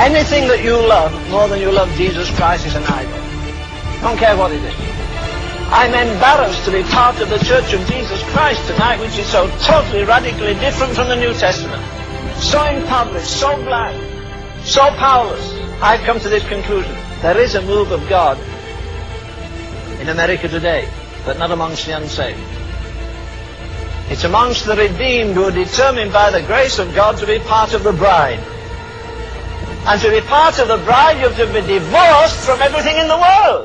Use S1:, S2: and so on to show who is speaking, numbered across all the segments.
S1: Anything that you love more than you love Jesus Christ is an idol. Don't care what it is. I'm embarrassed to be part of the Church of Jesus Christ tonight, which is so totally, radically different from the New Testament. So impoverished, so blind, so powerless. I've come to this conclusion. There is a move of God in America today, but not amongst the unsaved. It's amongst the redeemed who are determined by the grace of God to be part of the bride. And to be part of the bride, you have to be divorced from everything in the world.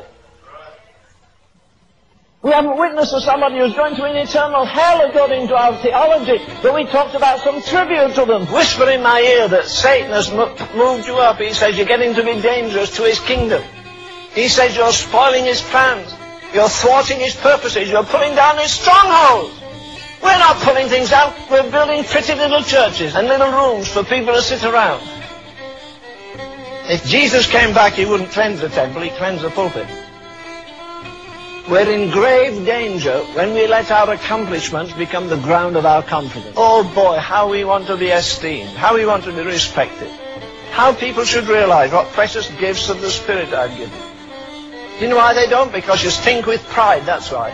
S1: We haven't witnessed to somebody who's going to an eternal hell according to our theology, but we talked about some tribute to them. Whisper in my ear that Satan has moved you up. He says you're getting to be dangerous to his kingdom. He says you're spoiling his plans. You're thwarting his purposes. You're pulling down his strongholds. We're not pulling things down. We're building pretty little churches and little rooms for people to sit around. If Jesus came back, he wouldn't cleanse the temple, he'd cleanse the pulpit. We're in grave danger when we let our accomplishments become the ground of our confidence. Oh boy, how we want to be esteemed, how we want to be respected, how people should realize what precious gifts of the Spirit I've given. Do you know why they don't? Because you stink with pride, that's why.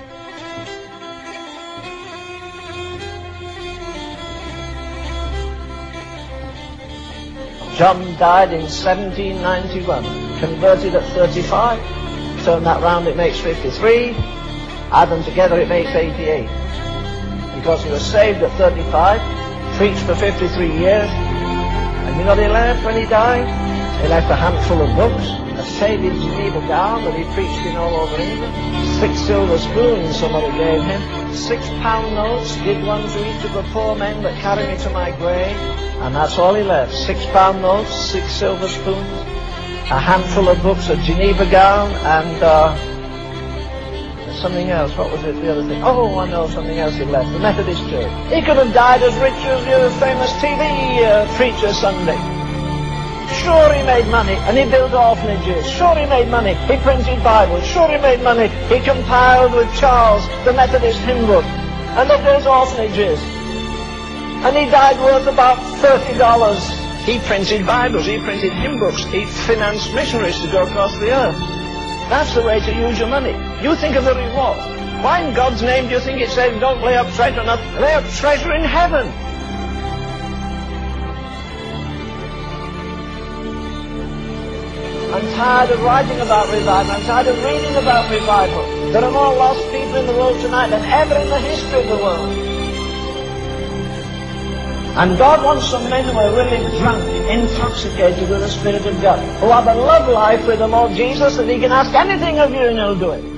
S1: John died in 1791, converted at 35. Turn that round, it makes 53. Add them together, it makes 88. Because he was saved at 35, preached for 53 years. And you know what he left when he died? He left a handful of books, a faded Geneva gown that he preached in all over England, 6 silver spoons somebody gave him, £6 notes, give one to each of the poor men that carry me to my grave. And that's all he left. £6 notes, 6 silver spoons, a handful of books, a Geneva gown, and something else. What was it, the other thing? Oh, I know something else he left. The Methodist Church. He could have died as rich as the famous TV preacher Sunday. Sure, he made money, and he built orphanages. Sure, he made money. He printed Bibles. Sure, he made money. He compiled with Charles the Methodist hymn book. And look, there's orphanages. And he died worth about $30. He printed Bibles, he printed hymn books, he financed missionaries to go across the earth. That's the way to use your money. You think of the reward. Why in God's name do you think it says don't lay up treasure on earth, lay up treasure in heaven? I'm tired of writing about revival. I'm tired of reading about revival. There are more lost people in the world tonight than ever in the history of the world. And God wants some men who are really drunk, intoxicated with the Spirit of God, who have a love life with the Lord Jesus, that he can ask anything of you and he'll do it.